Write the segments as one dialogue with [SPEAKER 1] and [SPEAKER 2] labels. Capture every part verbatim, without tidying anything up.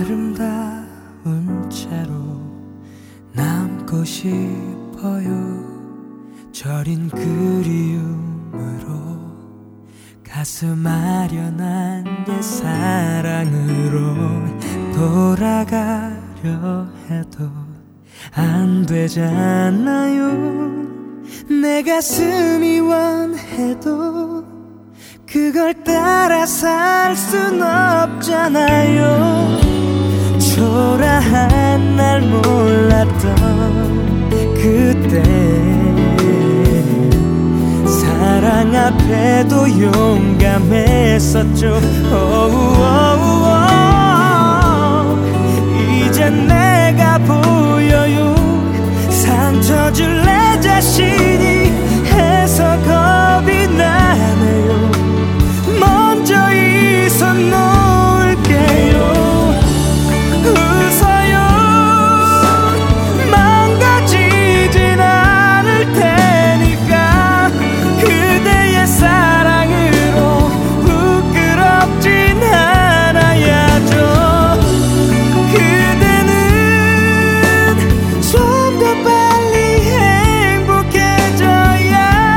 [SPEAKER 1] 아름다운 채로 남고 싶어요. 저린 그리움으로 가슴 아련한 옛사랑으로 돌아가려 해도 안 되잖아요. 내 가슴이 원해도 그걸 따라 살 순 없잖아요. 초라한 날 몰랐던 그때 사랑 앞에도 용감했었죠. 오오오오. 이제 내가 보여요. 상처 줄 내 자신이 해서 겁이 나네요. 먼저 이 손 놓을게요. 웃어요. 망가지진 않을 테니까 그대의 사랑으로 부끄럽진 않아야죠. 그대는 좀 더 빨리 행복해져야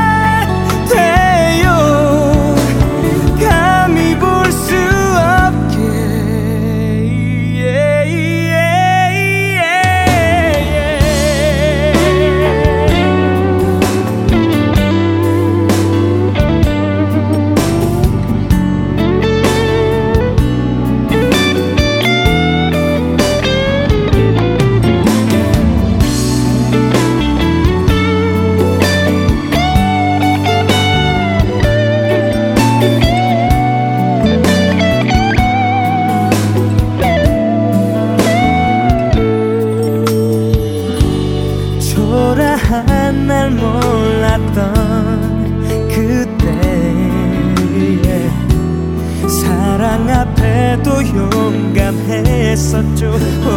[SPEAKER 1] 돼요. 감히 볼 수 없게. 초라한 날 몰랐던 그때 사랑 앞에도 용감했었죠.